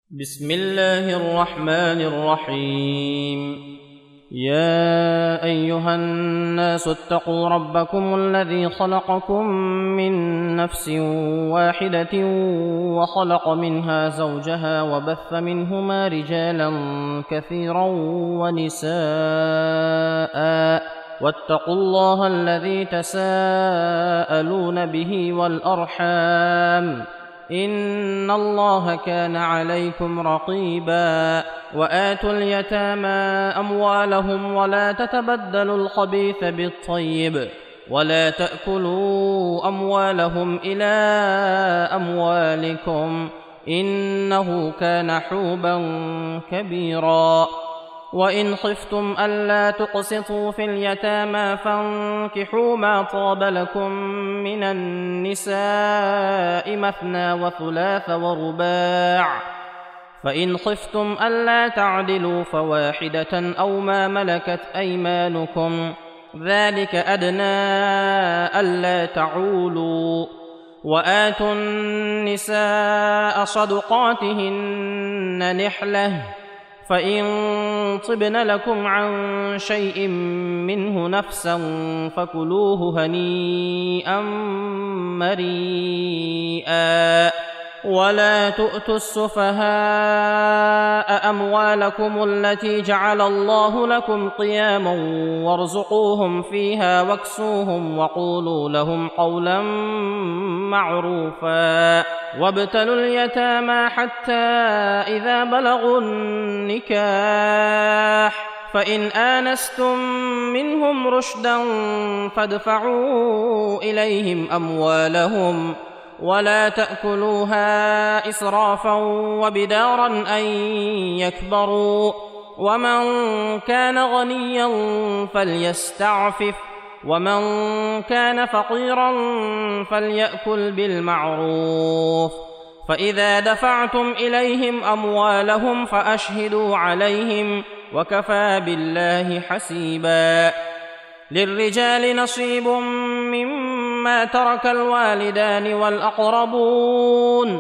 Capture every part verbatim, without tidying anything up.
بسم الله الرحمن الرحيم. يا أيها الناس اتقوا ربكم الذي خلقكم من نفس واحدة وخلق منها زوجها وبث منهما رجالا كثيرا ونساء، واتقوا الله الذي تساءلون به والأرحام، إن الله كان عليكم رقيبا. وآتوا اليتامى أموالهم ولا تتبدلوا الخبيث بالطيب، ولا تأكلوا أموالهم إلى أموالكم، إنه كان حوبا كبيرا. وإن خفتم ألا تقسطوا في اليتامى فانكحوا ما طاب لكم من النساء مثنى وثلاث ورباع، فإن خفتم ألا تعدلوا فواحدة أو ما ملكت أيمانكم، ذلك أدنى ألا تعولوا. وآتوا النساء صدقاتهن نحلة، فإن طبن لكم عن شيء منه نفسا فكلوه هنيئا مريئا. ولا تؤتوا السفهاء أموالكم التي جعل الله لكم قياما وارزقوهم فيها واكسوهم وقولوا لهم قولا معروفا. وابتلوا اليتامى حتى إذا بلغوا النكاح، فإن آنستم منهم رشدا فادفعوا إليهم أموالهم، ولا تأكلوها إسرافا وبدارا أن يكبروا. ومن كان غنيا فليستعفف، ومن كان فقيرا فليأكل بالمعروف. فإذا دفعتم إليهم أموالهم فأشهدوا عليهم، وكفى بالله حسيبا. للرجال نصيب مما ترك الوالدان والأقربون،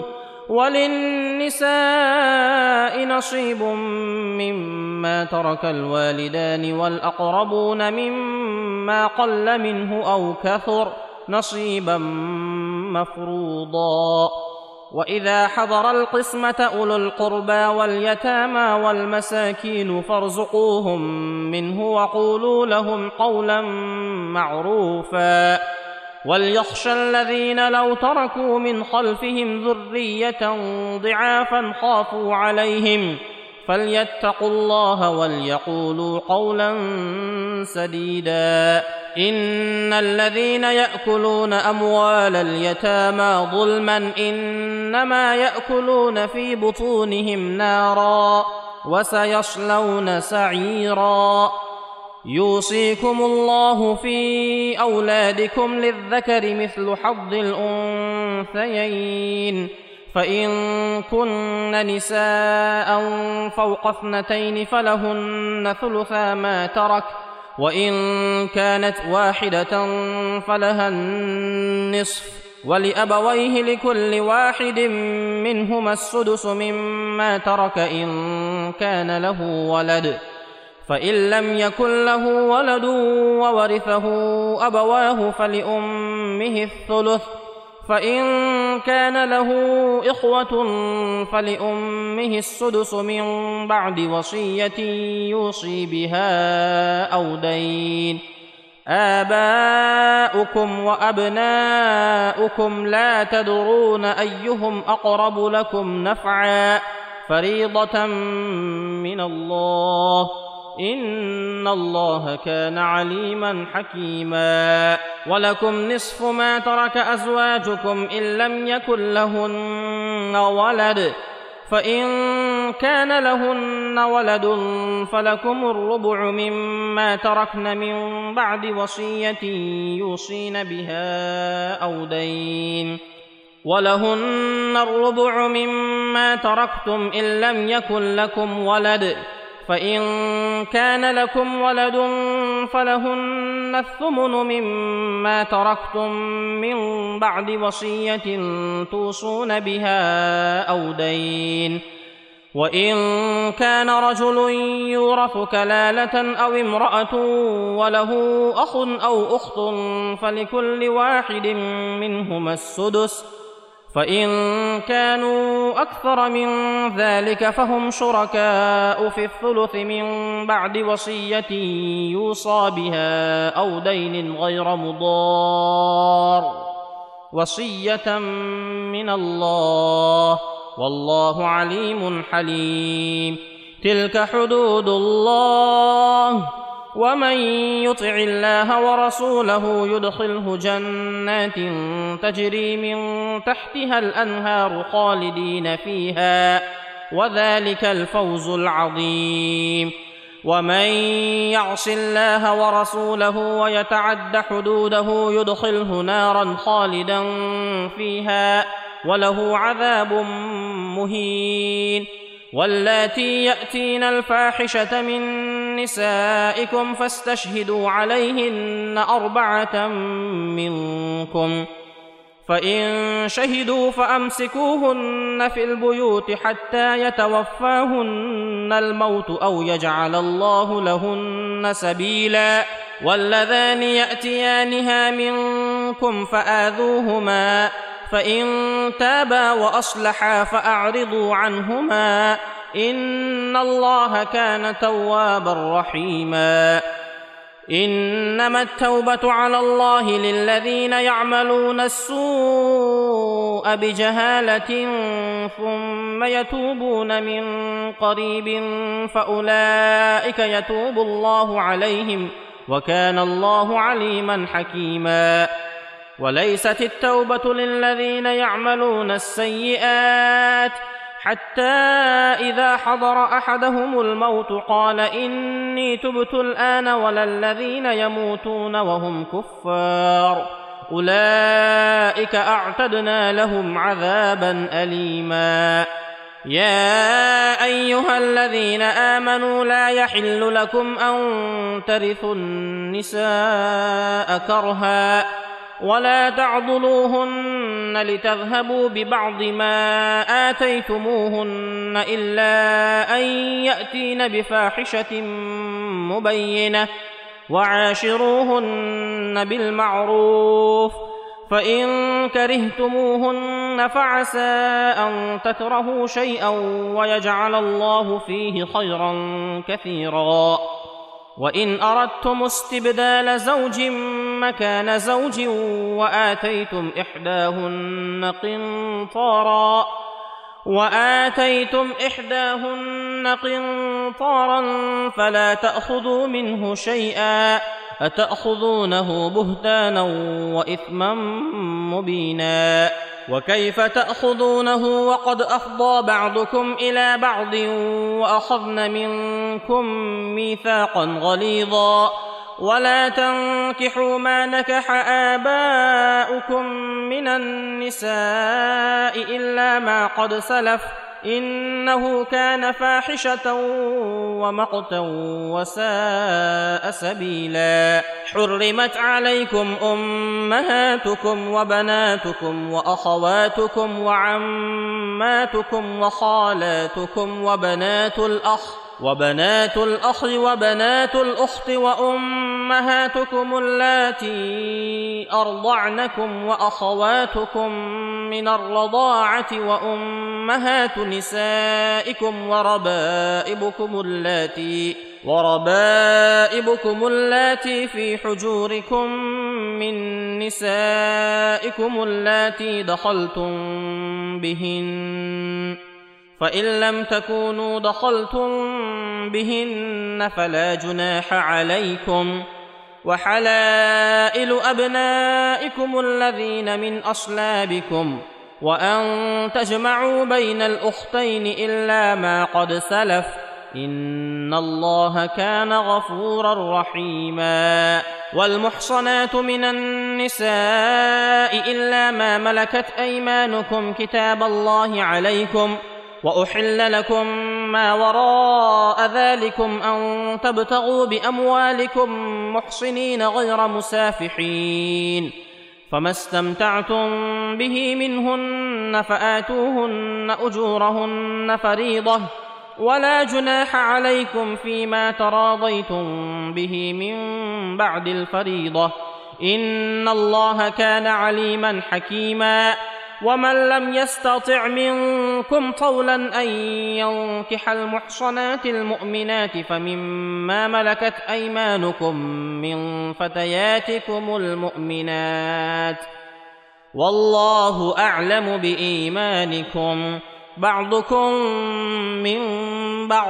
وللنساء نصيب مما ترك الوالدان والأقربون مما قل منه أو كثر، نصيبا مفروضا. وإذا حضر القسمة أولو القربى واليتامى والمساكين فارزقوهم منه وقولوا لهم قولا معروفا. وليخشى الذين لو تركوا من خلفهم ذرية ضعافا خافوا عليهم، فليتقوا الله وليقولوا قولا سديدا. إن الذين يأكلون أموال اليتامى ظلما إنما يأكلون في بطونهم نارا، وسيصلون سعيرا. يوصيكم الله في أولادكم للذكر مثل حظ الأنثيين، فإن كن نساء فوق اثنتين فلهن ثلثا ما ترك، وإن كانت واحدة فلها النصف، ولأبويه لكل واحد منهما السدس مما ترك إن كان له ولد، فإن لم يكن له ولد وورثه أبواه فلأمه الثلث، فإن كان له إخوة فلأمه السدس من بعد وصية يوصي بها أو دين. آباؤكم وأبناؤكم لا تدرون أيهم أقرب لكم نفعا، فريضة من الله، إن الله كان عليما حكيما. ولكم نصف ما ترك أزواجكم إن لم يكن لهن ولد، فإن كان لهن ولد فلكم الربع مما تركن من بعد وصية يوصين بها أو دين. ولهن الربع مما تركتم إن لم يكن لكم ولد، فإن كان لكم ولد فلهن الثمن مما تركتم من بعد وصية توصون بها أو دين. وإن كان رجل يورث كلالة أو امرأة وله أخ أو أخت فلكل واحد منهما السدس، فإن كانوا أكثر من ذلك فهم شركاء في الثلث من بعد وصية يوصى بها أو دين غير مضار، وصية من الله، والله عليم حليم. تلك حدود الله، ومن يطع الله ورسوله يدخله جنات تجري من تحتها الأنهار خالدين فيها، وذلك الفوز العظيم. ومن يعص الله ورسوله ويتعد حدوده يدخله نارا خالدا فيها، وله عذاب مهين. واللاتي يأتين الفاحشة من نسائكم فاستشهدوا عليهن أربعة منكم، فإن شهدوا فأمسكوهن في البيوت حتى يتوفاهن الموت أو يجعل الله لهن سبيلا. واللذان يأتيانها منكم فآذوهما، فإن تابا وأصلحا فأعرضوا عنهما، إن الله كان توابا رحيما. إنما التوبة على الله للذين يعملون السوء بجهالة ثم يتوبون من قريب فأولئك يتوب الله عليهم، وكان الله عليما حكيما. وليست التوبة للذين يعملون السيئات حتى إذا حضر أحدهم الموت قال إني تبت الآن، ولا الذين يموتون وهم كفار، أولئك أعتدنا لهم عذابا أليما. يا أيها الذين آمنوا لا يحل لكم أن ترثوا النساء كرها، ولا تعضلوهن لتذهبوا ببعض ما آتيتموهن إلا أن يأتين بفاحشة مبينة، وعاشروهن بالمعروف، فإن كرهتموهن فعسى أن تكرهوا شيئا ويجعل الله فيه خيرا كثيرا. وإن أردتم استبدال زوج مكان زوج وآتيتم إحداهن قنطارا وآتيتم إحداهن قنطارا فلا تأخذوا منه شيئا، أتأخذونه بهتانا وإثما مبينا. وكيف تأخذونه وقد أفضى بعضكم إلى بعض وأخذن منكم ميثاقا غليظا، ولا تنكحوا ما نكح آباؤكم من النساء إلا ما قد سلف، إنه كان فاحشة ومقتا وساء سبيلا. حرمت عليكم أمهاتكم وبناتكم وأخواتكم وعماتكم وخالاتكم وبنات الأخ وبنات الأخ وبنات الأخت وأمهاتكم اللاتي أرضعنكم وأخواتكم من الرضاعة وأمهات نسائكم وربائبكم اللاتي وربائبكم اللاتي في حجوركم من نسائكم اللاتي دخلتم بهن، فإن لم تكونوا دخلتم بهن فلا جناح عليكم. وحلائل أبنائكم الذين من أصلابكم، وأن تجمعوا بين الأختين إلا ما قد سلف، إن الله كان غفورا رحيما. والمحصنات من النساء إلا ما ملكت أيمانكم كتاب الله عليكم، وأحل لكم ما وراء ذلكم أن تبتغوا بأموالكم محصنين غير مسافحين، فما استمتعتم به منهن فآتوهن أجورهن فريضة، ولا جناح عليكم فيما تراضيتم به من بعد الفريضة إن الله كان عليما حكيما ومن لم يستطع منكم طولا أن ينكح المحصنات المؤمنات فمما ملكت أيمانكم من فتياتكم المؤمنات والله أعلم بإيمانكم بعضكم من بعض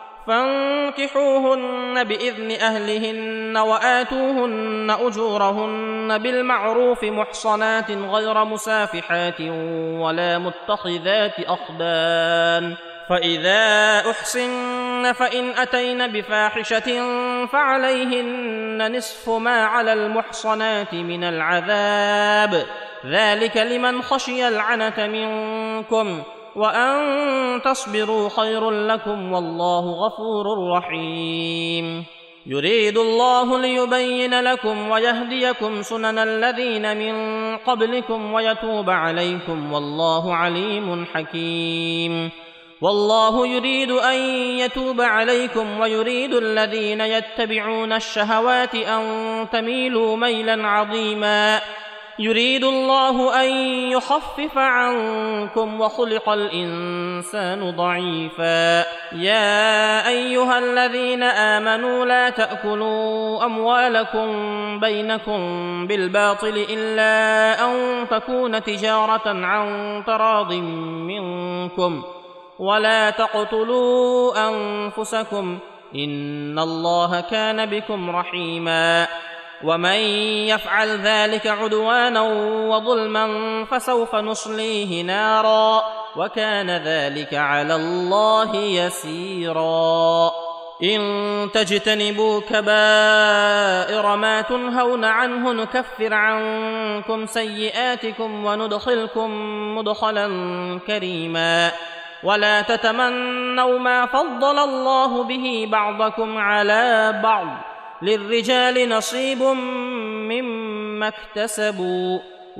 فانكحوهن بإذن أهلهن وآتوهن أجورهن بالمعروف محصنات غير مسافحات ولا متخذات أخدان فإذا أحصن فإن أتين بفاحشة فعليهن نصف ما على المحصنات من العذاب ذلك لمن خشي العنة منكم وأن تصبروا خير لكم والله غفور رحيم يريد الله ليبين لكم ويهديكم سنن الذين من قبلكم ويتوب عليكم والله عليم حكيم والله يريد أن يتوب عليكم ويريد الذين يتبعون الشهوات أن تميلوا ميلا عظيما يريد الله أن يخفف عنكم وخلق الإنسان ضعيفا يا أيها الذين آمنوا لا تأكلوا أموالكم بينكم بالباطل إلا أن تكون تجارة عن تراض منكم ولا تقتلوا أنفسكم إن الله كان بكم رحيما ومن يفعل ذلك عدوانا وظلما فسوف نصليه نارا وكان ذلك على الله يسيرا إن تجتنبوا كبائر ما تنهون عنه نكفر عنكم سيئاتكم وندخلكم مدخلا كريما ولا تتمنوا ما فضل الله به بعضكم على بعض للرجال نصيب مما اكتسبوا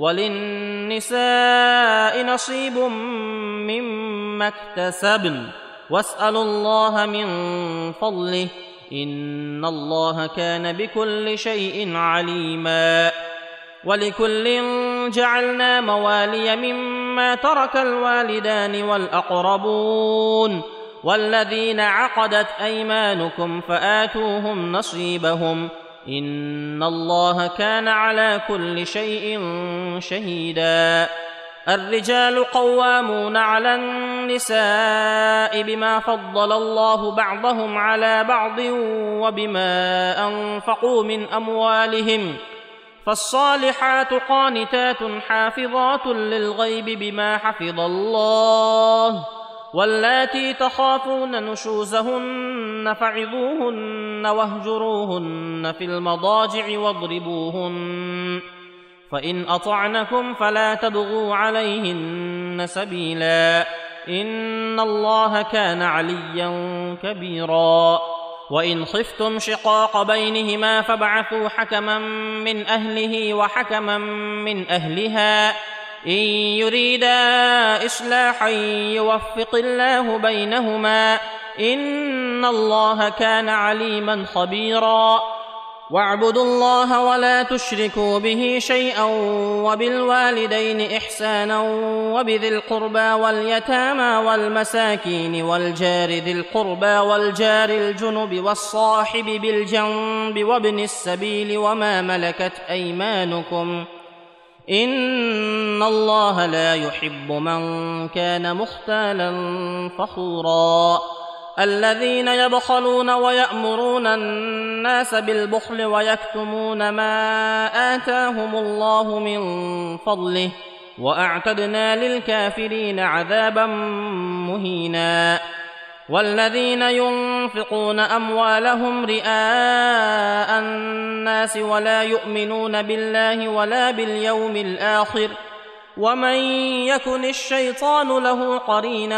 وللنساء نصيب مما اكتسبن واسألوا الله من فضله إن الله كان بكل شيء عليما ولكل جعلنا موالي مما ترك الوالدان والأقربون والذين عقدت أيمانكم فآتوهم نصيبهم إن الله كان على كل شيء شهيدا الرجال قوامون على النساء بما فضل الله بعضهم على بعض وبما أنفقوا من أموالهم فالصالحات قانتات حافظات للغيب بما حفظ الله واللاتي تخافون نشوزهن فعظوهن واهجروهن في المضاجع واضربوهن فإن أطعنكم فلا تبغوا عليهن سبيلا إن الله كان عليا كبيرا وإن خفتم شقاق بينهما فابعثوا حكما من أهله وحكما من أهلها إن يريدا إصلاحا يوفق الله بينهما إن الله كان عليما خبيرا واعبدوا الله ولا تشركوا به شيئا وبالوالدين إحسانا وبذي القربى واليتامى والمساكين والجار ذي القربى والجار الجنب والصاحب بالجنب وابن السبيل وما ملكت أيمانكم إن الله لا يحب من كان مختالا فخورا الذين يبخلون ويأمرون الناس بالبخل ويكتمون ما آتاهم الله من فضله وأعتدنا للكافرين عذابا مهينا والذين ينفقون أموالهم رئاء الناس ولا يؤمنون بالله ولا باليوم الآخر ومن يكن الشيطان له قرينا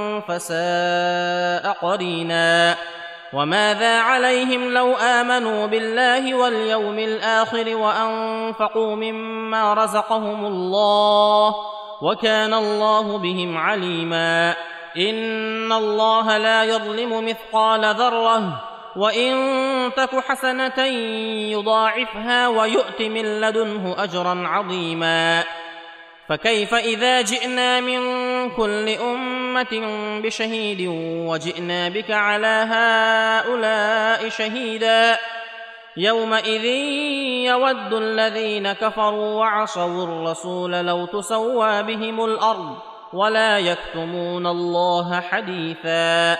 فساء قرينا وماذا عليهم لو آمنوا بالله واليوم الآخر وأنفقوا مما رزقهم الله وكان الله بهم عليما إن الله لا يظلم مثقال ذرة وإن تك حسنة يضاعفها ويؤت من لدنه أجرا عظيما. فكيف إذا جئنا من كل أمة بشهيد وجئنا بك على هؤلاء شهيدا يومئذ يود الذين كفروا وعصوا الرسول لو تسوى بهم الأرض ولا يكتمون الله حديثا.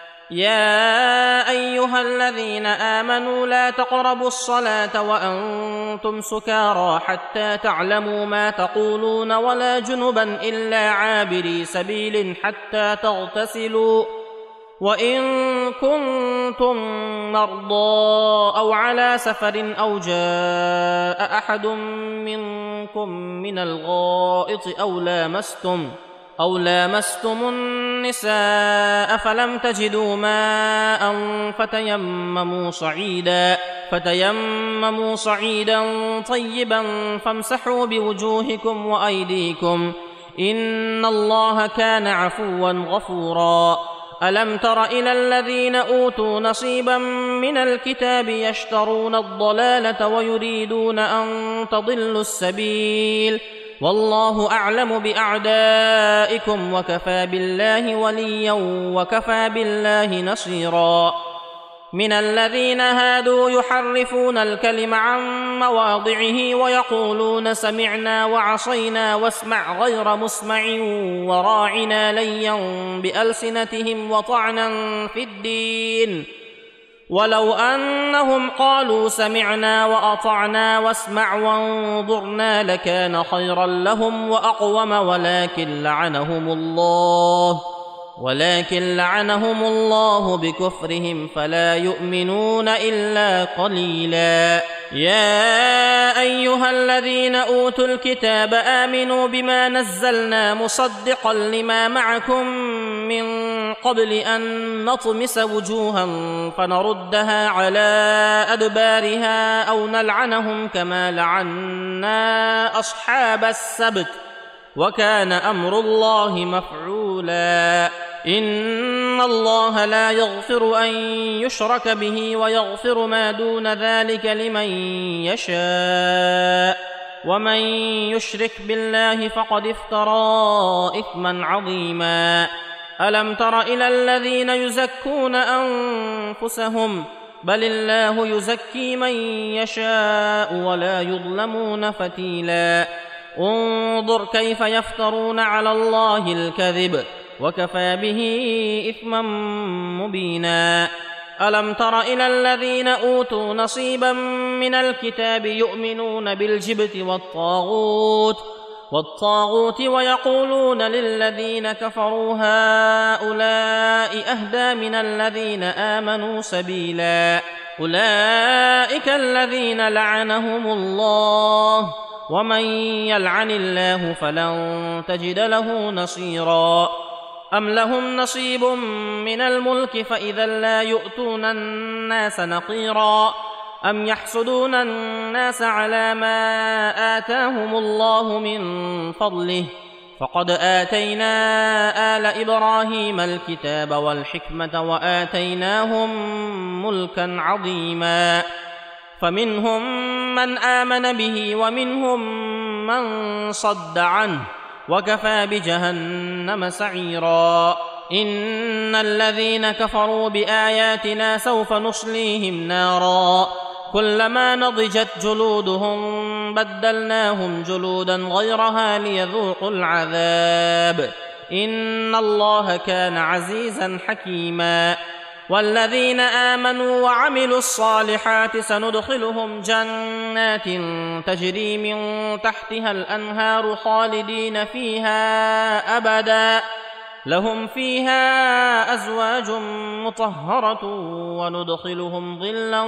يا أيها الذين آمنوا لا تقربوا الصلاة وأنتم سكارى حتى تعلموا ما تقولون ولا جنبا إلا عابري سبيل حتى تغتسلوا وإن كنتم مرضى أو على سفر أو جاء أحد منكم من الغائط أو لامستم أو لامستم النساء فلم تجدوا ماء فتيمموا صعيدا فتيمموا صعيدا طيبا فامسحوا بوجوهكم وأيديكم إن الله كان عفوا غفورا. ألم تر إلى الذين أوتوا نصيبا من الكتاب يشترون الضلالة ويريدون أن تضلوا السبيل والله أعلم بأعدائكم وكفى بالله وليا وكفى بالله نصيرا. من الذين هادوا يحرفون الكلم عن مواضعه ويقولون سمعنا وعصينا واسمع غير مسمع وراعنا ليا بألسنتهم وطعنا في الدين ولو أنهم قالوا سمعنا وأطعنا واسمع وانظرنا لكان خيرا لهم وأقوم ولكن لعنهم الله ولكن لعنهم الله بكفرهم فلا يؤمنون إلا قليلا. يا أيها الذين أوتوا الكتاب آمنوا بما نزلنا مصدقا لما معكم من قبل أن نطمس وجوها فنردها على أدبارها أو نلعنهم كما لعنا أصحاب السبت وكان أمر الله مفعولا. إن الله لا يغفر أن يشرك به ويغفر ما دون ذلك لمن يشاء ومن يشرك بالله فقد افترى إثما عظيما. ألم تر إلى الذين يزكون أنفسهم بل الله يزكي من يشاء ولا يظلمون فتيلا. انظر كيف يفترون على الله الكذب وكفى به إثما مبينا. ألم تر إلى الذين أوتوا نصيبا من الكتاب يؤمنون بالجبت والطاغوت والطاغوت ويقولون للذين كفروا هؤلاء أهدى من الذين آمنوا سبيلا. أولئك الذين لعنهم الله ومن يلعن الله فلن تجد له نصيرا. أم لهم نصيب من الملك فإذا لا يؤتون الناس نقيرا أم يحسدون الناس على ما آتاهم الله من فضله فقد آتينا آل إبراهيم الكتاب والحكمة وآتيناهم ملكا عظيما. فمنهم من آمن به ومنهم من صد عنه وكفى بجهنم سعيرا. إن الذين كفروا بآياتنا سوف نصليهم نارا كلما نضجت جلودهم بدلناهم جلودا غيرها ليذوقوا العذاب إن الله كان عزيزا حكيما. والذين آمنوا وعملوا الصالحات سندخلهم جنات تجري من تحتها الأنهار خالدين فيها أبدا لهم فيها أزواج مطهرة وندخلهم ظلا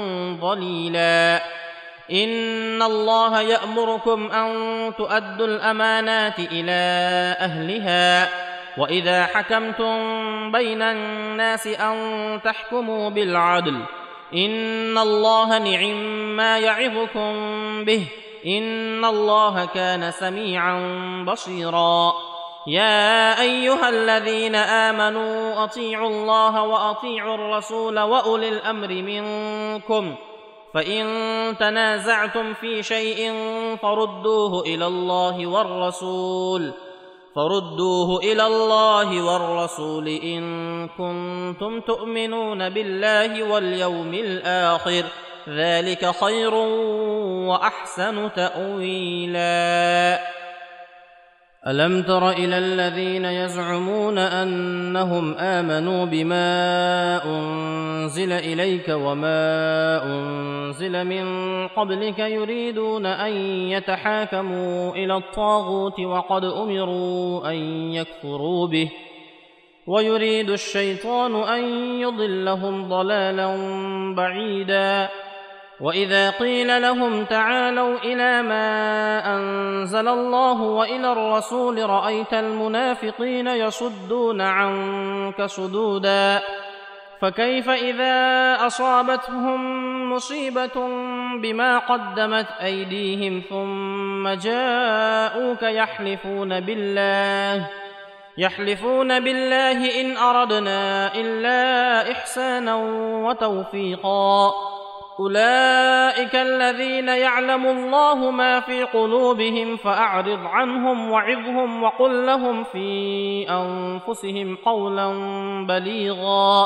ظليلا. إن الله يأمركم أن تؤدوا الأمانات إلى أهلها وإذا حكمتم بين الناس أن تحكموا بالعدل إن الله نعم ما يعظكم به إن الله كان سميعا بصيرا. يا أيها الذين آمنوا أطيعوا الله وأطيعوا الرسول وأولي الأمر منكم فإن تنازعتم في شيء فردوه إلى الله والرسول فردوه إلى الله والرسول إن كنتم تؤمنون بالله واليوم الآخر ذلك خير وأحسن تأويلا. ألم تر إلى الذين يزعمون أنهم آمنوا بما أنزل إليك وما أنزل من قبلك يريدون أن يتحاكموا إلى الطاغوت وقد أمروا أن يكفروا به ويريد الشيطان أن يضلهم ضلالا بعيدا. وإذا قيل لهم تعالوا إلى ما أنزل الله وإلى الرسول رأيت المنافقين يصدون عنك صدودا. فكيف إذا أصابتهم مصيبة بما قدمت أيديهم ثم جاءوك يحلفون بالله يحلفون بالله إن أردنا إلا إحسانا وتوفيقا أولئك الذين يعلم الله ما في قلوبهم فأعرض عنهم وعظهم وقل لهم في أنفسهم قولا بليغا.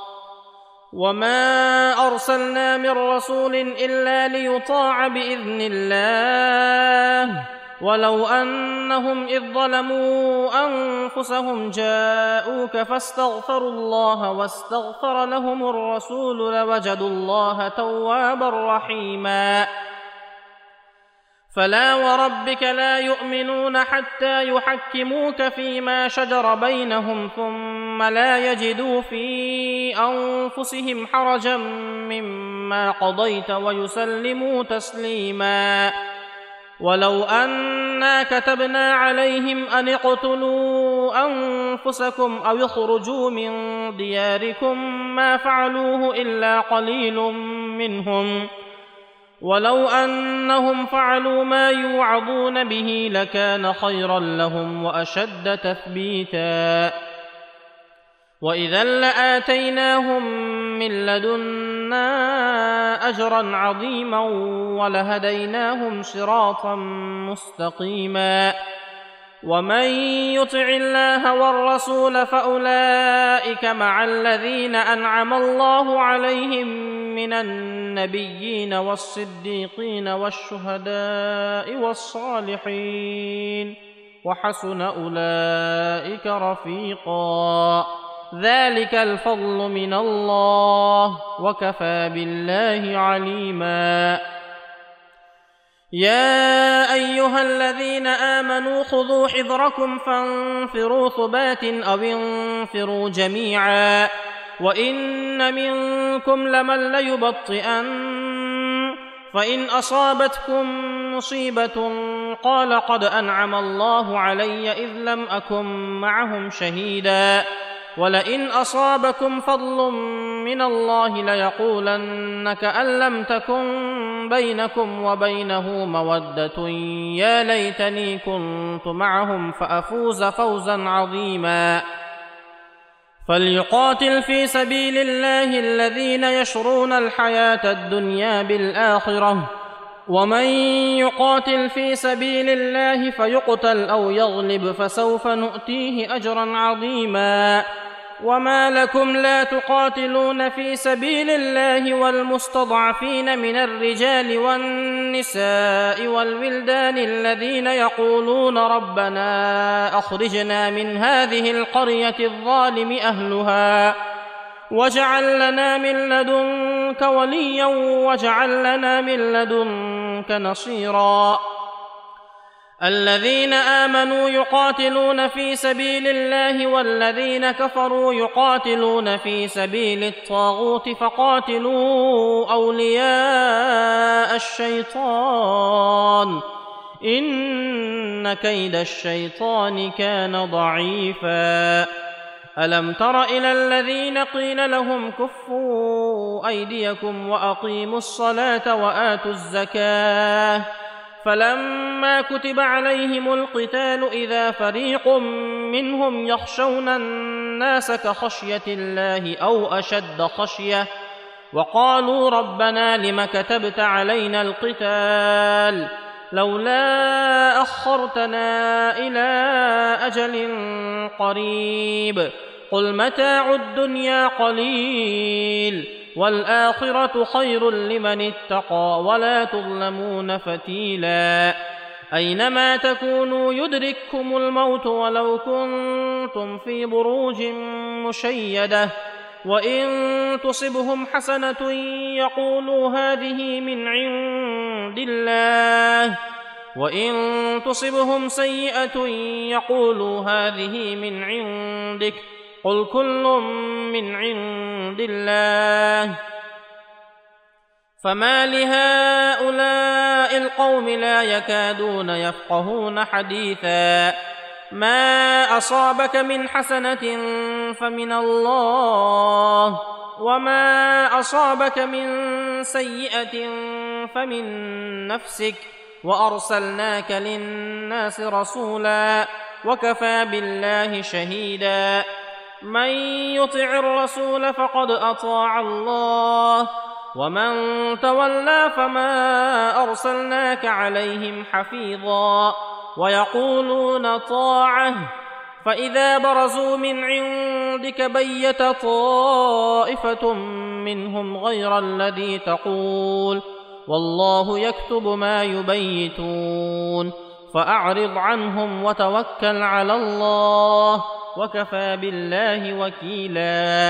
وما أرسلنا من رسول إلا ليطاع بإذن الله ولو أنهم إذ ظلموا أنفسهم جاءوك فاستغفروا الله واستغفر لهم الرسول لوجدوا الله توابا رحيما. فلا وربك لا يؤمنون حتى يحكموك فيما شجر بينهم ثم لا يجدوا في أنفسهم حرجا مما قضيت ويسلموا تسليما. ولو أنا كتبنا عليهم أن اقتلوا أنفسكم أو اخرجوا من دياركم ما فعلوه إلا قليل منهم ولو أنهم فعلوا ما يوعظون به لكان خيرا لهم وأشد تثبيتا. وإذا لآتيناهم من لدنا أجرا عظيما ولهديناهم صراطا مستقيما. ومن يطع الله والرسول فأولئك مع الذين أنعم الله عليهم من النبيين والصديقين والشهداء والصالحين وحسن أولئك رفيقا. ذلك الفضل من الله وكفى بالله عليما. يا أيها الذين آمنوا خذوا حذركم فانفروا ثبات أو انفروا جميعا وإن منكم لمن ليبطئن فإن أصابتكم مصيبة قال قد أنعم الله علي إذ لم أكن معهم شهيدا ولئن أصابكم فضل من الله ليقولن كأن لم تكن بينكم وبينه مودة يا ليتني كنت معهم فأفوز فوزا عظيما. فليقاتل في سبيل الله الذين يشرون الحياة الدنيا بالآخرة ومن يقاتل في سبيل الله فيقتل أو يغلب فسوف نؤتيه أجرا عظيما. وما لكم لا تقاتلون في سبيل الله والمستضعفين من الرجال والنساء والولدان الذين يقولون ربنا أخرجنا من هذه القرية الظالم أهلها واجعل لنا من لدنك وليا واجعل لنا من لدنك نصيرا. الذين آمنوا يقاتلون في سبيل الله والذين كفروا يقاتلون في سبيل الطاغوت فقاتلوا أولياء الشيطان إن كيد الشيطان كان ضعيفا. ألم تر إلى الذين قيل لهم كفوا أيديكم وأقيموا الصلاة وآتوا الزكاة فلما كتب عليهم القتال إذا فريق منهم يخشون الناس كخشية الله أو أشد خشية وقالوا ربنا لم كتبت علينا القتال لولا أخرتنا إلى أجل قريب قل متاع الدنيا قليل والآخرة خير لمن اتقى ولا تظلمون فتيلا أينما تكونوا يدرككم الموت ولو كنتم في بروج مشيدة وإن تصبهم حسنة يقولوا هذه من عند الله وإن تصبهم سيئة يقولوا هذه من عندك قل كل من عند الله فما لهؤلاء القوم لا يكادون يفقهون حديثا ما أصابك من حسنة فمن الله وما أصابك من سيئة فمن نفسك وأرسلناك للناس رسولا وكفى بالله شهيدا من يطع الرسول فقد أطاع الله ومن تولى فما أرسلناك عليهم حفيظا ويقولون طاعة فإذا برزوا من عندك بيت طائفة منهم غير الذي تقول والله يكتب ما يبيتون فأعرض عنهم وتوكل على الله وكفى بالله وكيلا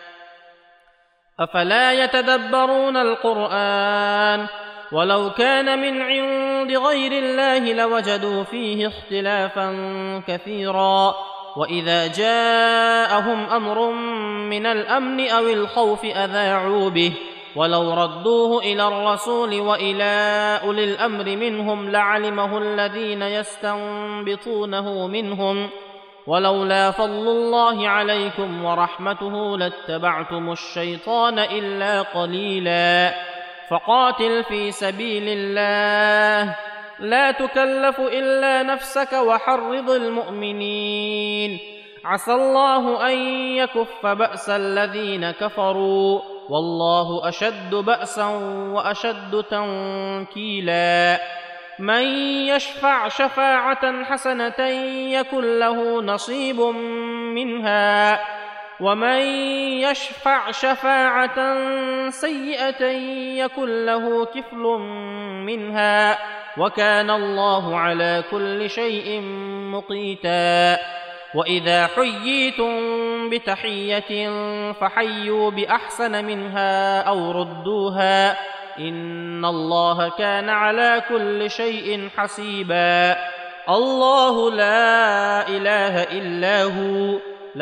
أفلا يتدبرون القرآن ولو كان من عند غير الله لوجدوا فيه اختلافا كثيرا وإذا جاءهم أمر من الأمن أو الخوف أذاعوا به ولو ردوه إلى الرسول وإلى أولي الأمر منهم لعلمه الذين يستنبطونه منهم ولولا فضل الله عليكم ورحمته لاتبعتم الشيطان إلا قليلا فقاتل في سبيل الله لا تكلف إلا نفسك وحرض المؤمنين عسى الله أن يكف بأس الذين كفروا والله أشد بأسا وأشد تنكيلا من يشفع شفاعة حسنة يكن له نصيب منها ومن يشفع شفاعة سيئة يكن له كفل منها وكان الله على كل شيء مقيتا وإذا حييتم بتحية فحيوا بأحسن منها أو ردوها إن الله كان على كل شيء حسيبا الله لا إله إلا هو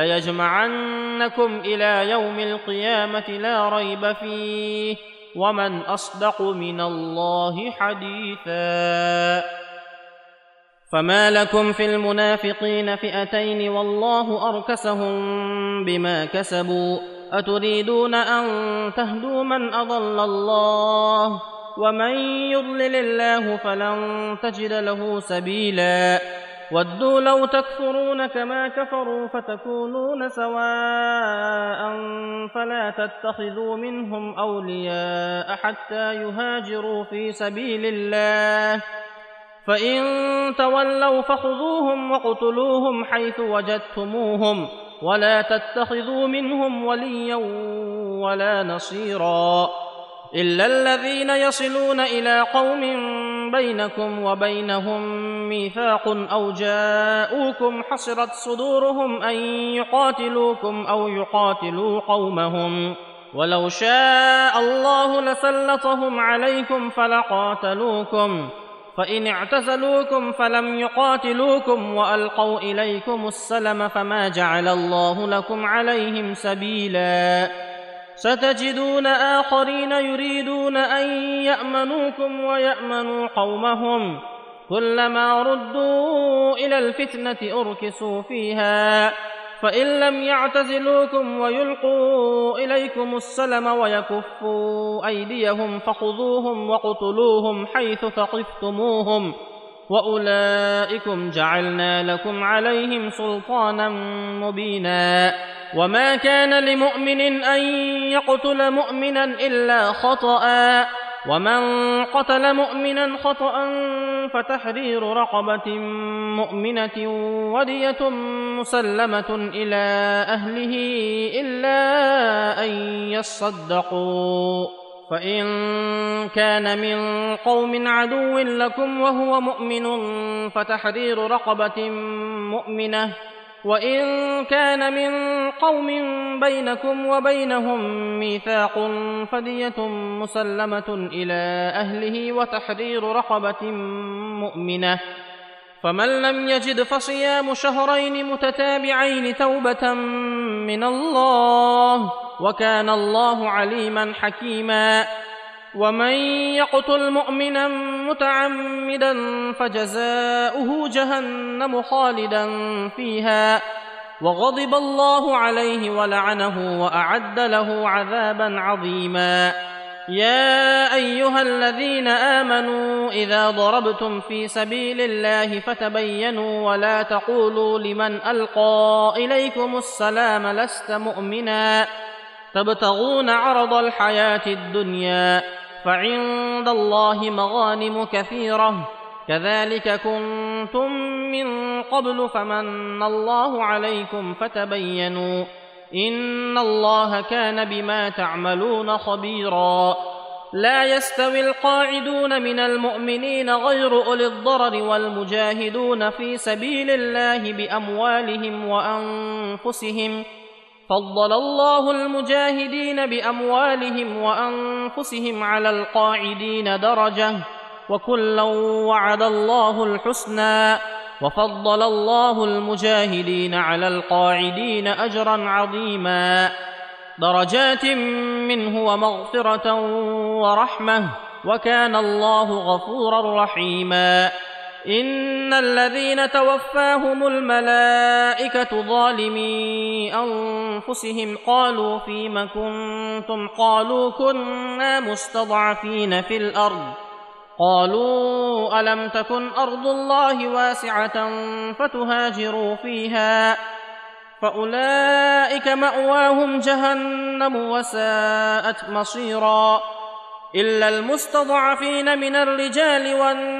ليجمعنكم إلى يوم القيامة لا ريب فيه ومن أصدق من الله حديثا فما لكم في المنافقين فئتين والله أركسهم بما كسبوا أتريدون أن تهدوا من أضل الله ومن يضلل الله فلن تجد له سبيلا ودوا لو تكفرون كما كفروا فتكونون سواء فلا تتخذوا منهم أولياء حتى يهاجروا في سبيل الله فإن تولوا فخذوهم واقتلوهم حيث وجدتموهم ولا تتخذوا منهم وليا ولا نصيرا إلا الذين يصلون إلى قوم بينكم وبينهم ميثاق أو جاءوكم حصرت صدورهم أن يقاتلوكم أو يقاتلوا قومهم ولو شاء الله لسلطهم عليكم فلقاتلوكم فإن اعتزلوكم فلم يقاتلوكم وألقوا إليكم السلم فما جعل الله لكم عليهم سبيلا ستجدون آخرين يريدون أن يأمنوكم ويأمنوا قومهم كلما ردوا إلى الفتنة أركسوا فيها فإن لم يعتزلوكم ويلقوا إليكم السلم ويكفوا أيديهم فخذوهم وقتلوهم حيث ثقفتموهم وأولئكم جعلنا لكم عليهم سلطانا مبينا. وما كان لمؤمن أن يقتل مؤمنا إلا خطأ، ومن قتل مؤمنا خطأ فتحرير رقبة مؤمنة ودية مسلمة إلى أهله إلا أن يصدقوا. فإن كان من قوم عدو لكم وهو مؤمن فتحرير رقبة مؤمنة، وإن كان من قوم بينكم وبينهم ميثاق فدية مسلمة إلى أهله وتحرير رقبة مؤمنة. فمن لم يجد فصيام شهرين متتابعين توبة من الله، وكان الله عليما حكيما. ومن يقتل مؤمنا متعمدا فجزاؤه جهنم خالدا فيها وغضب الله عليه ولعنه وأعد له عذابا عظيما. يا أيها الذين آمنوا إذا ضربتم في سبيل الله فتبينوا ولا تقولوا لمن ألقى إليكم السلام لست مؤمنا تبتغون عرض الحياة الدنيا فعند الله مغانم كثيرة كذلك كنتم من قبل فمن الله عليكم فتبينوا إن الله كان بما تعملون خبيرا. لا يستوي القاعدون من المؤمنين غير أولي الضرر والمجاهدون في سبيل الله بأموالهم وأنفسهم، فضل الله المجاهدين بأموالهم وأنفسهم على القاعدين درجة وكلا وعد الله الحسنى وفضل الله المجاهدين على القاعدين أجرا عظيما. درجات منه ومغفرة ورحمة وكان الله غفورا رحيما. إن الذين توفاهم الملائكة ظالمي أنفسهم قالوا فيم كنتم قالوا كنا مستضعفين في الأرض قالوا ألم تكن أرض الله واسعة فتهاجروا فيها فأولئك مأواهم جهنم وساءت مصيرا. إلا المستضعفين من الرجال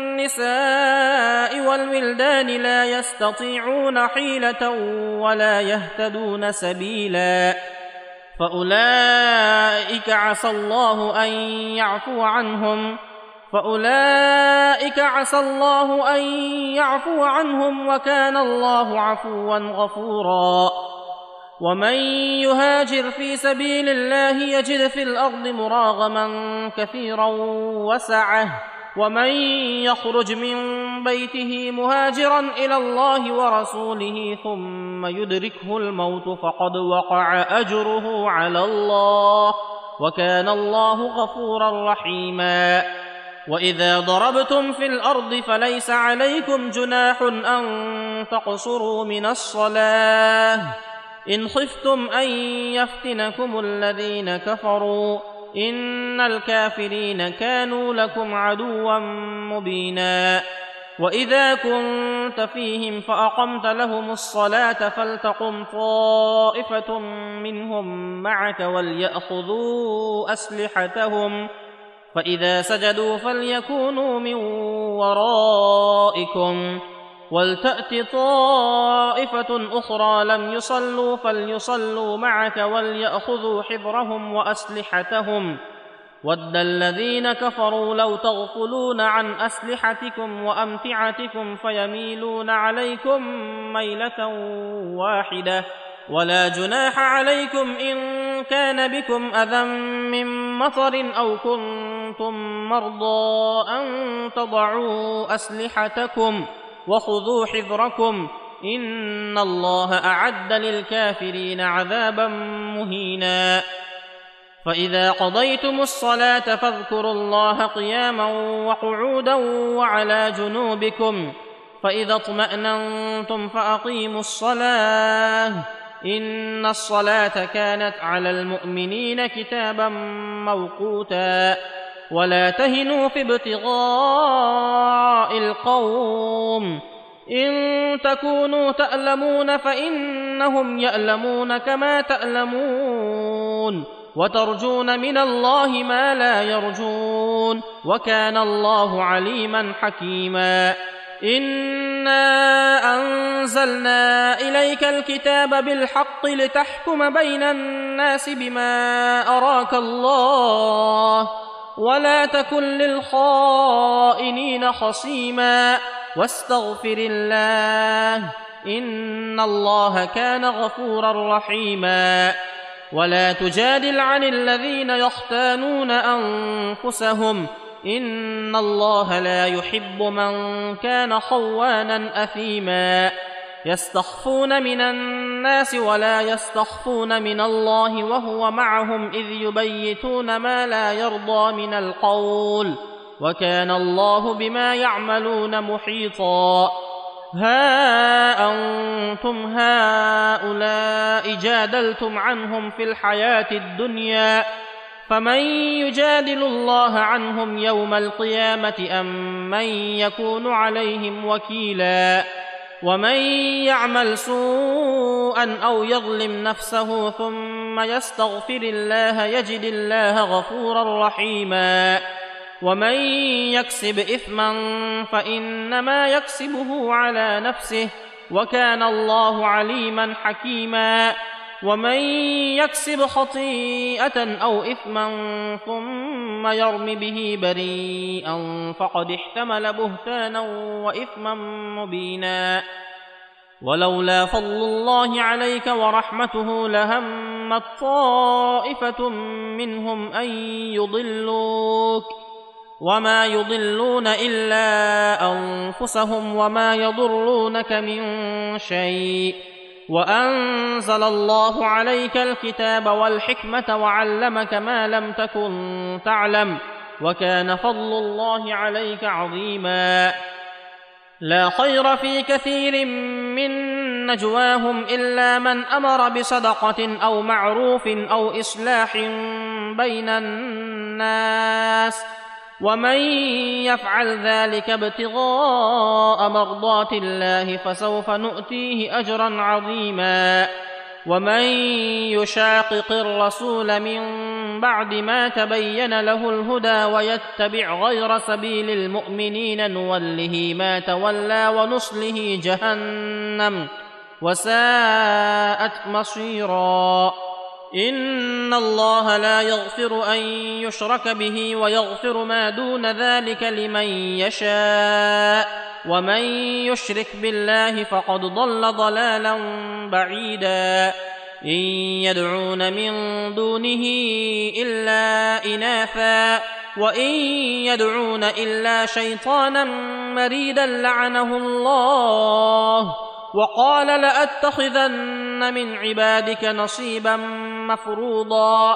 والنساء والولدان لا يستطيعون حيلة ولا يهتدون سبيلا فأولئك عسى الله أن يعفو عنهم فأولئك عسى الله أن يعفو عنهم وكان الله عفوا غفورا. ومن يهاجر في سبيل الله يجد في الأرض مراغما كثيرا وسعة ومن يخرج من بيته مهاجرا إلى الله ورسوله ثم يدركه الموت فقد وقع أجره على الله وكان الله غفورا رحيما. وإذا ضربتم في الأرض فليس عليكم جناح أن تقصروا من الصلاة إن خفتم أن يفتنكم الذين كفروا إن الكافرين كانوا لكم عدوا مبينا. وإذا كنت فيهم فأقمت لهم الصلاة فلتقم طائفة منهم معك وليأخذوا أسلحتهم فإذا سجدوا فليكونوا من ورائكم ولتأت طائفة أخرى لم يصلوا فليصلوا معك وليأخذوا حذرهم وأسلحتهم ود الذين كفروا لو تغفلون عن أسلحتكم وأمتعتكم فيميلون عليكم ميلة واحدة ولا جناح عليكم إن كان بكم أذى من مطر أو كنتم مرضى أن تضعوا أسلحتكم وخذوا حذركم إن الله أعد للكافرين عذابا مهينا. فإذا قضيتم الصلاة فاذكروا الله قياما وقعودا وعلى جنوبكم فإذا اطمأننتم فأقيموا الصلاة إن الصلاة كانت على المؤمنين كتابا موقوتا ولا تهنوا في ابتغاء القوم إن تكونوا تألمون فإنهم يألمون كما تألمون وترجون من الله ما لا يرجون وكان الله عليما حكيما إنا أنزلنا إليك الكتاب بالحق لتحكم بين الناس بما أراك الله ولا تكن للخائنين خصيما واستغفر الله إن الله كان غفورا رحيما ولا تجادل عن الذين يختانون أنفسهم إن الله لا يحب من كان خوانا أثيما يستخفون من الناس ولا يستخفون من الله وهو معهم إذ يبيتون ما لا يرضى من القول وكان الله بما يعملون محيطا ها أنتم هؤلاء جادلتم عنهم في الحياة الدنيا فمن يجادل الله عنهم يوم القيامة أم من يكون عليهم وكيلا ومن يعمل سوءا أو يظلم نفسه ثم يستغفر الله يجد الله غفورا رحيما ومن يكسب إثما فإنما يكسبه على نفسه وكان الله عليما حكيما ومن يكسب خطيئة أو إثما ثم يرم به بريئا فقد احتمل بهتانا وإثما مبينا ولولا فضل الله عليك ورحمته لهمت طائفة منهم أن يضلوك وما يضلون إلا أنفسهم وما يضرونك من شيء وأنزل الله عليك الكتاب والحكمة وعلمك ما لم تكن تعلم وكان فضل الله عليك عظيما لا خير في كثير من نجواهم إلا من أمر بصدقة أو معروف أو إصلاح بين الناس ومن يفعل ذلك ابتغاء مرضات الله فسوف نؤتيه أجرا عظيما ومن يشاقق الرسول من بعد ما تبين له الهدى ويتبع غير سبيل المؤمنين نوله ما تولى ونصله جهنم وساءت مصيرا إن الله لا يغفر أن يشرك به ويغفر ما دون ذلك لمن يشاء ومن يشرك بالله فقد ضل ضلالا بعيدا إن يدعون من دونه إلا إناثا وإن يدعون إلا شيطانا مريدا لعنه الله وقال لأتخذن من عبادك نصيبا مفروضا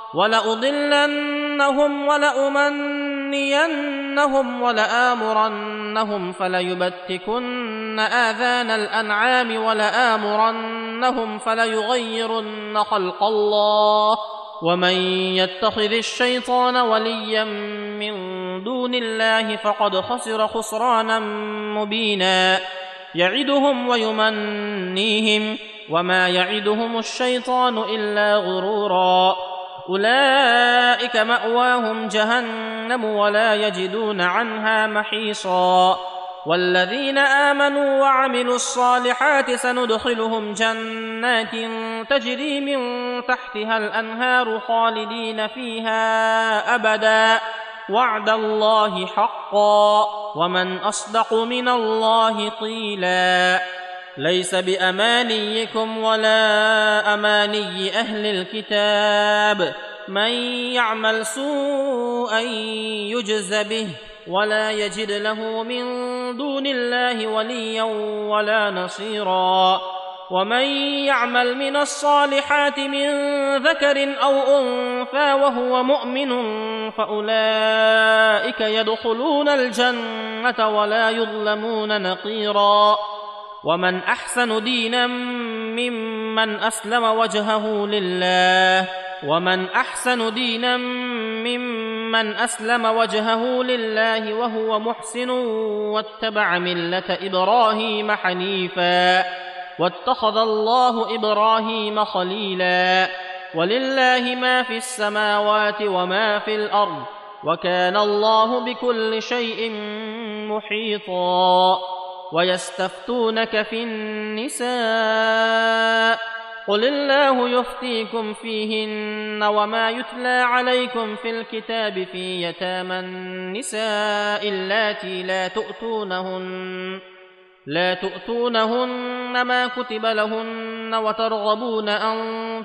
ولأضلنهم ولأمنينهم ولآمرنهم فليبتكن آذان الأنعام ولآمرنهم فليغيرن خلق الله ومن يتخذ الشيطان وليا من دون الله فقد خسر خسرانا مبينا يعدهم ويمنيهم وما يعدهم الشيطان إلا غرورا أولئك مأواهم جهنم ولا يجدون عنها محيصا والذين آمنوا وعملوا الصالحات سندخلهم جنات تجري من تحتها الأنهار خالدين فيها أبدا وعد الله حقا ومن أصدق من الله قيلا ليس بأمانيكم ولا أماني أهل الكتاب من يعمل سوءا يجز به ولا يجد له من دون الله وليا ولا نصيرا ومن يعمل من الصالحات من ذكر أو أنثى وهو مؤمن فأولئك يدخلون الجنة ولا يظلمون نقيرا ومن أحسن دينا ممن ممن أسلم وجهه لله ومن أحسن دينا ممن أسلم وجهه لله وهو محسن واتبع ملة إبراهيم حنيفا واتخذ الله إبراهيم خليلا ولله ما في السماوات وما في الأرض وكان الله بكل شيء محيطا ويستفتونك في النساء قل الله يفتيكم فيهن وما يتلى عليكم في الكتاب في يتامى النساء اللاتي لا تؤتونهن لا تؤتونهن ما كتب لهن وترغبون أن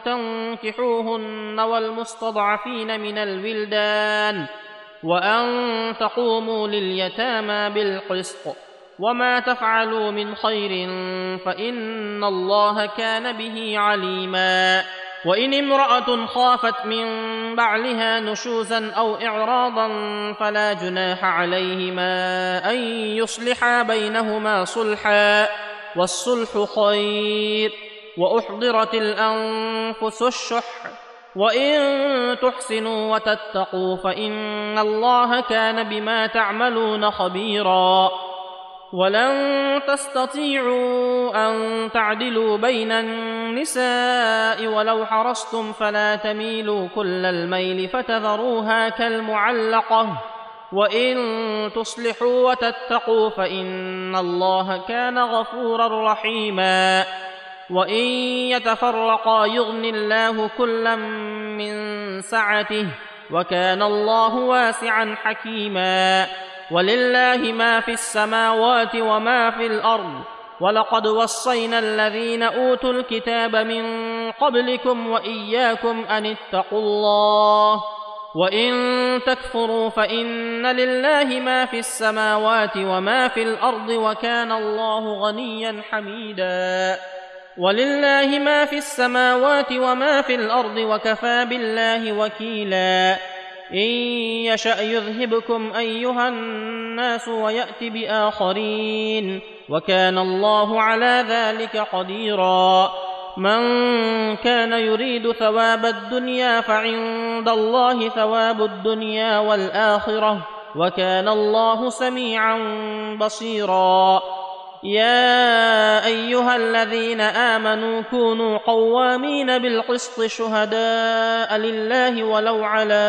تنكحوهن والمستضعفين من الولدان وأن تقوموا لليتامى بالقسط وما تفعلوا من خير فإن الله كان به عليما وإن امرأة خافت من بعلها نشوزا أو إعراضا فلا جناح عليهما أن يصلحا بينهما صلحا والصلح خير وأحضرت الأنفس الشح وإن تحسنوا وتتقوا فإن الله كان بما تعملون خبيرا ولن تستطيعوا أن تعدلوا بين النساء ولو حرصتم فلا تميلوا كل الميل فتذروها كالمعلقة وإن تصلحوا وتتقوا فإن الله كان غفورا رحيما وإن يتفرقا يغن الله كلا من سعته وكان الله واسعا حكيما ولله ما في السماوات وما في الأرض ولقد وصينا الذين أوتوا الكتاب من قبلكم وإياكم أن اتقوا الله وإن تكفروا فإن لله ما في السماوات وما في الأرض وكان الله غنيا حميدا ولله ما في السماوات وما في الأرض وكفى بالله وكيلا إن يشأ يذهبكم أيها الناس ويأت بآخرين وكان الله على ذلك قديرا من كان يريد ثواب الدنيا فعند الله ثواب الدنيا والآخرة وكان الله سميعا بصيرا يا أيها الذين آمنوا كونوا قوامين بالقسط شهداء لله ولو على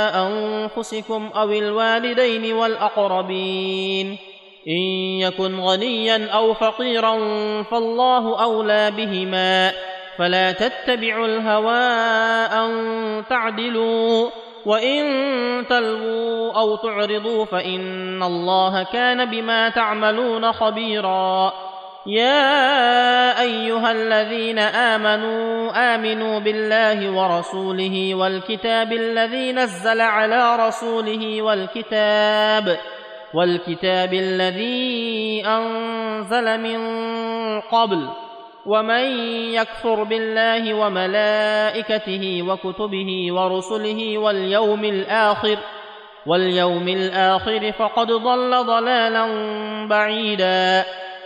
أنفسكم أو الوالدين والأقربين إن يكن غنيا أو فقيرا فالله أولى بهما فلا تتبعوا الهوى أن تعدلوا وإن تلووا أو تعرضوا فإن الله كان بما تعملون خبيرا يا أيها الذين آمنوا آمنوا بالله ورسوله والكتاب الذي نزل على رسوله والكتاب والكتاب الذي أنزل من قبل ومن يكفر بالله وملائكته وكتبه ورسله واليوم الآخر واليوم الآخر فقد ضل ضلالا بعيدا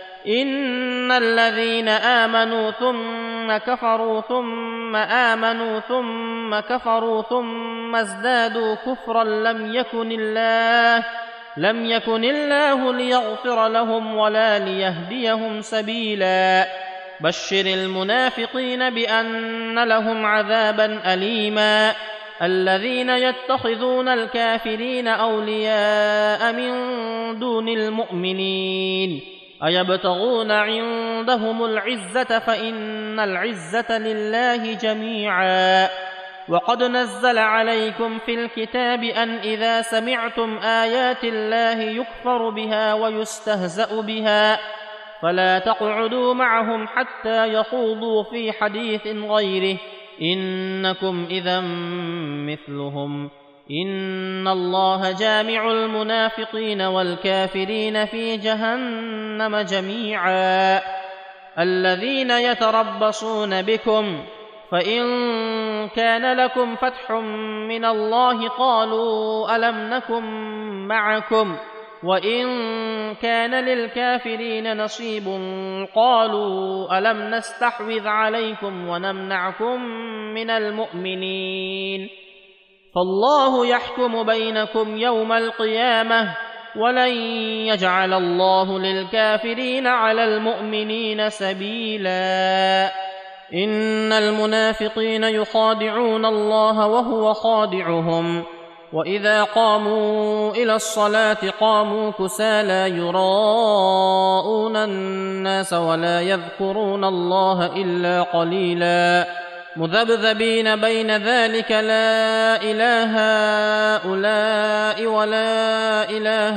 إن الذين آمنوا ثم كفروا ثم آمنوا ثم كفروا ثم ازدادوا كفرا لم يكن الله لم يكن الله ليغفر لهم ولا ليهديهم سبيلا بشر المنافقين بأن لهم عذابا أليما الذين يتخذون الكافرين أولياء من دون المؤمنين أيبتغون عندهم العزة فإن العزة لله جميعا وقد نزل عليكم في الكتاب أن إذا سمعتم آيات الله يكفر بها ويستهزأ بها فلا تقعدوا معهم حتى يخوضوا في حديث غيره إنكم إذا مثلهم إن الله جامع المنافقين والكافرين في جهنم جميعا الذين يتربصون بكم فإن كان لكم فتح من الله قالوا ألم نكن معكم وإن كان للكافرين نصيب قالوا ألم نستحوذ عليكم ونمنعكم من المؤمنين فالله يحكم بينكم يوم القيامة ولن يجعل الله للكافرين على المؤمنين سبيلا إن المنافقين يخادعون الله وهو خادعهم وإذا قاموا إلى الصلاة قاموا كسالى يراءون الناس ولا يذكرون الله إلا قليلا مذبذبين بين ذلك لا إله هؤلاء ولا إله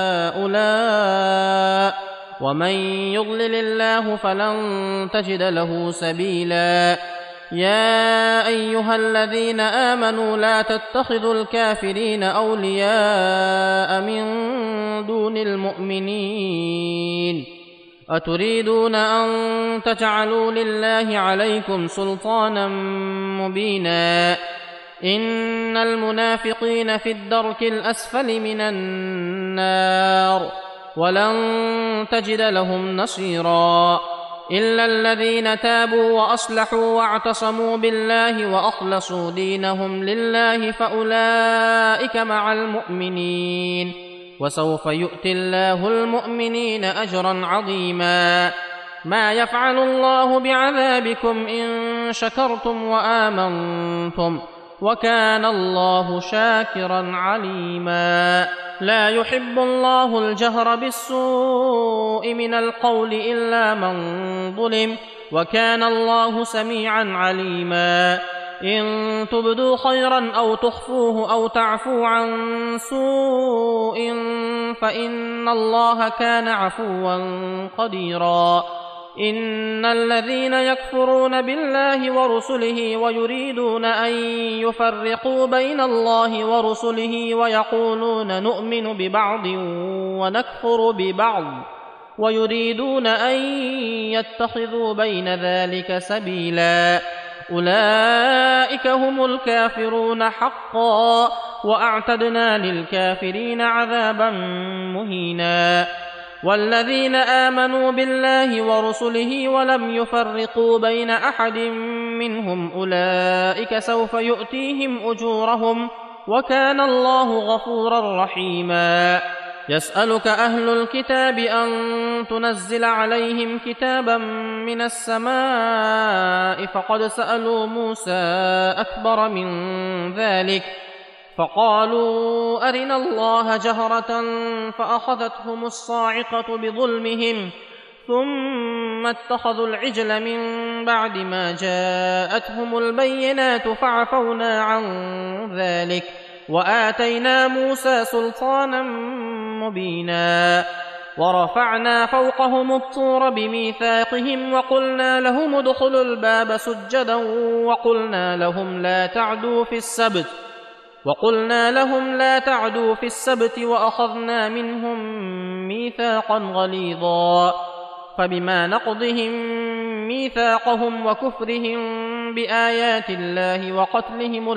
هؤلاء ومن يضلل الله فلن تجد له سبيلا يا أيها الذين آمنوا لا تتخذوا الكافرين أولياء من دون المؤمنين أتريدون أن تجعلوا لله عليكم سلطانا مبينا إن المنافقين في الدرك الأسفل من النار ولن تجد لهم نصيرا إلا الذين تابوا وأصلحوا واعتصموا بالله وأخلصوا دينهم لله فأولئك مع المؤمنين وسوف يؤتي الله المؤمنين أجرا عظيما ما يفعل الله بعذابكم إن شكرتم وآمنتم وكان الله شاكرا عليما لا يحب الله الجهر بالسوء من القول إلا من ظلم وكان الله سميعا عليما إن تبدوا خيرا أو تخفوه أو تعفو عن سوء فإن الله كان عفوا قديرا إن الذين يكفرون بالله ورسله ويريدون أن يفرقوا بين الله ورسله ويقولون نؤمن ببعض ونكفر ببعض ويريدون أن يتخذوا بين ذلك سبيلا أولئك هم الكافرون حقا وأعتدنا للكافرين عذابا مهينا والذين آمنوا بالله ورسله ولم يفرقوا بين أحد منهم أولئك سوف يؤتيهم أجورهم وكان الله غفورا رحيما يسألك أهل الكتاب أن تنزل عليهم كتابا من السماء فقد سألوا موسى أكبر من ذلك فقالوا أرنا الله جهرة فأخذتهم الصاعقة بظلمهم ثم اتخذوا العجل من بعد ما جاءتهم البينات فعفونا عن ذلك وآتينا موسى سلطانا مبينا ورفعنا فوقهم الطور بميثاقهم وقلنا لهم ادخلوا الباب سجدا وقلنا لهم لا تعدوا في السبت وقلنا لهم لا تعدوا في السبت وأخذنا منهم ميثاقا غليظا فبما نقضهم ميثاقهم وكفرهم بآيات الله وقتلهم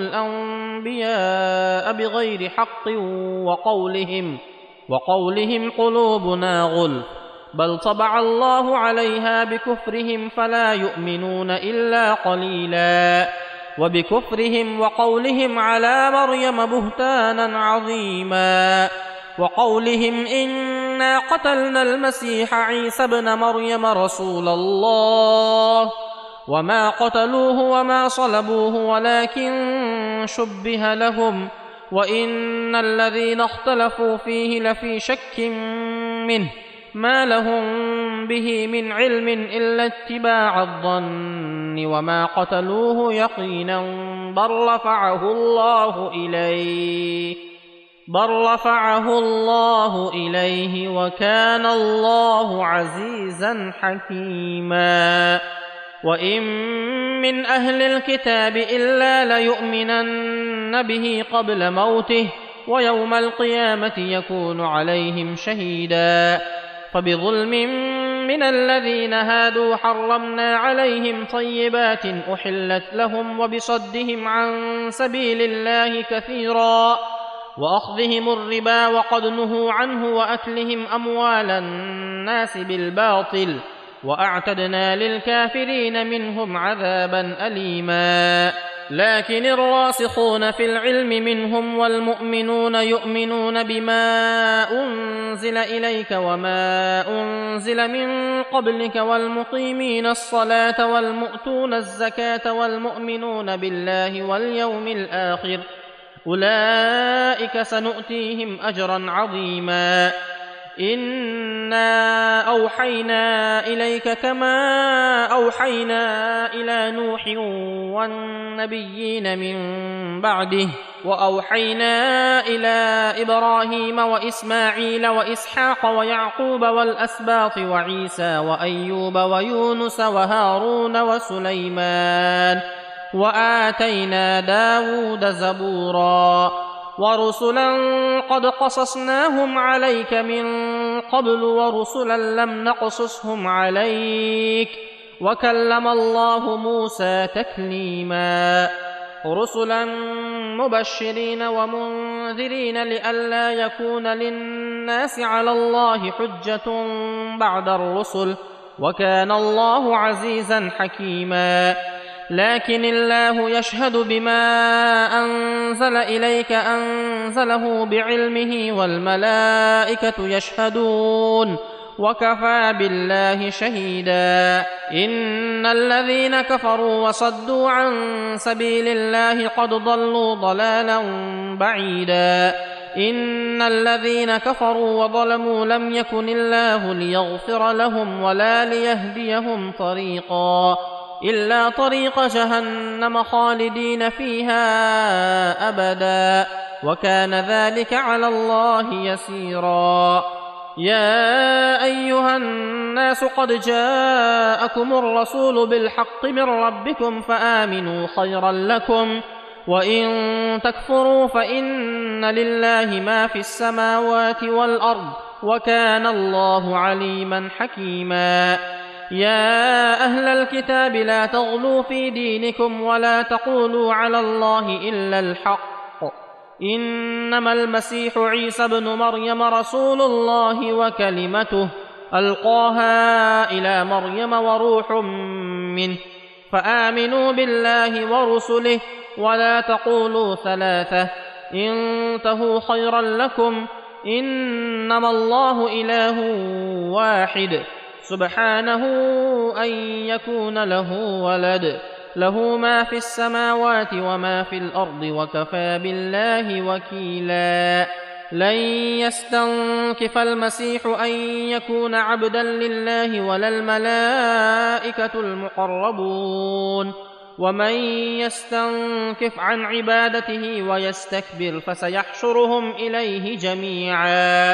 الأنبياء بغير حق وقولهم وقولهم قلوبنا غلف بل طبع الله عليها بكفرهم فلا يؤمنون إلا قليلا وبكفرهم وقولهم على مريم بهتانا عظيما وقولهم إنا قتلنا المسيح عيسى ابن مريم رسول الله وما قتلوه وما صلبوه ولكن شبه لهم وإن الذين اختلفوا فيه لفي شك منه ما لهم به من علم إلا اتباع الظن وما قتلوه يقينا بل رفعه الله إليه بل رفعه الله إليه وكان الله عزيزا حكيما وإن من أهل الكتاب إلا ليؤمنن به قبل موته ويوم القيامة يكون عليهم شهيدا فبظلم من الذين هادوا حرمنا عليهم طيبات أحلت لهم وبصدهم عن سبيل الله كثيرا وأخذهم الربا وقد نهوا عنه وأكلهم أموال الناس بالباطل وأعتدنا للكافرين منهم عذابا أليما. لكن الراسخون في العلم منهم والمؤمنون يؤمنون بما أنزل إليك وما أنزل من قبلك والمقيمين الصلاة والمؤتون الزكاة والمؤمنون بالله واليوم الآخر أولئك سنؤتيهم أجرا عظيما. إنا أوحينا إليك كما أوحينا إلى نوح والنبيين من بعده وأوحينا إلى إبراهيم وإسماعيل وإسحاق ويعقوب والأسباط وعيسى وأيوب ويونس وهارون وسليمان وآتينا داود زبورا ورسلا قد قصصناهم عليك من قبل ورسلا لم نقصصهم عليك وكلم الله موسى تكليما. رسلا مبشرين ومنذرين لئلا يكون للناس على الله حجة بعد الرسل وكان الله عزيزا حكيما. لكن الله يشهد بما أنزل إليك أنزله بعلمه والملائكة يشهدون وكفى بالله شهيدا. إن الذين كفروا وصدوا عن سبيل الله قد ضلوا ضلالا بعيدا. إن الذين كفروا وظلموا لم يكن الله ليغفر لهم ولا ليهديهم طريقا إلا طريق جهنم خالدين فيها أبدا وكان ذلك على الله يسيرا. يا أيها الناس قد جاءكم الرسول بالحق من ربكم فآمنوا خيرا لكم وإن تكفروا فإن لله ما في السماوات والأرض وكان الله عليما حكيما. يا أهل الكتاب لا تغلوا في دينكم ولا تقولوا على الله إلا الحق إنما المسيح عيسى ابن مريم رسول الله وكلمته ألقاها إلى مريم وروح منه فآمنوا بالله ورسله ولا تقولوا ثلاثة انتهوا خيرا لكم إنما الله إله واحد سبحانه أن يكون له ولد له ما في السماوات وما في الأرض وكفى بالله وكيلا. لن يستنكف المسيح أن يكون عبدا لله ولا الملائكة المقربون ومن يستنكف عن عبادته ويستكبر فسيحشرهم إليه جميعا.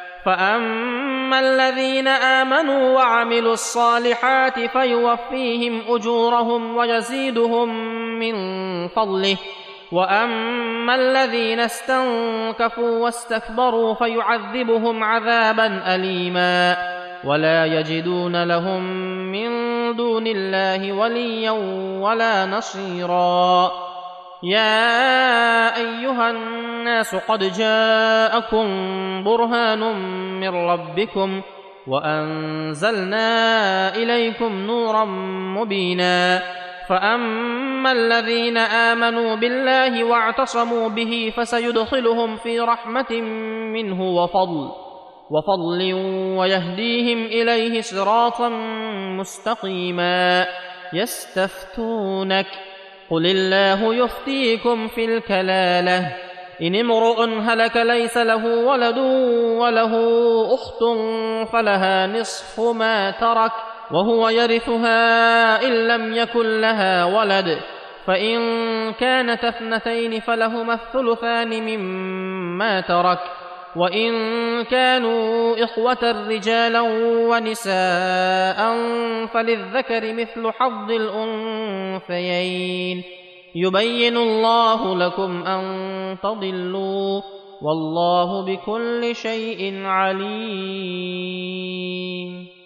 فأما الذين آمنوا وعملوا الصالحات فيوفيهم أجورهم ويزيدهم من فضله وأما الذين استنكفوا واستكبروا فيعذبهم عذابا أليما ولا يجدون لهم من دون الله وليا ولا نصيرا. يا أيها الناس قد جاءكم برهان من ربكم وأنزلنا إليكم نورا مبينا. فأما الذين آمنوا بالله واعتصموا به فسيدخلهم في رحمة منه وفضل وفضل ويهديهم إليه صراطا مستقيما. يستفتونك قل الله يفتيكم في الكلالة إن امرؤ هلك ليس له ولد وله أخت فلها نصف ما ترك وهو يرثها إن لم يكن لها ولد فإن كانت اثنتين فلهما الثلثان مما ترك وإن كانوا إخوة رجالا ونساء فللذكر مثل حظ الأنثيين يبين الله لكم أن تضلوا والله بكل شيء عليم.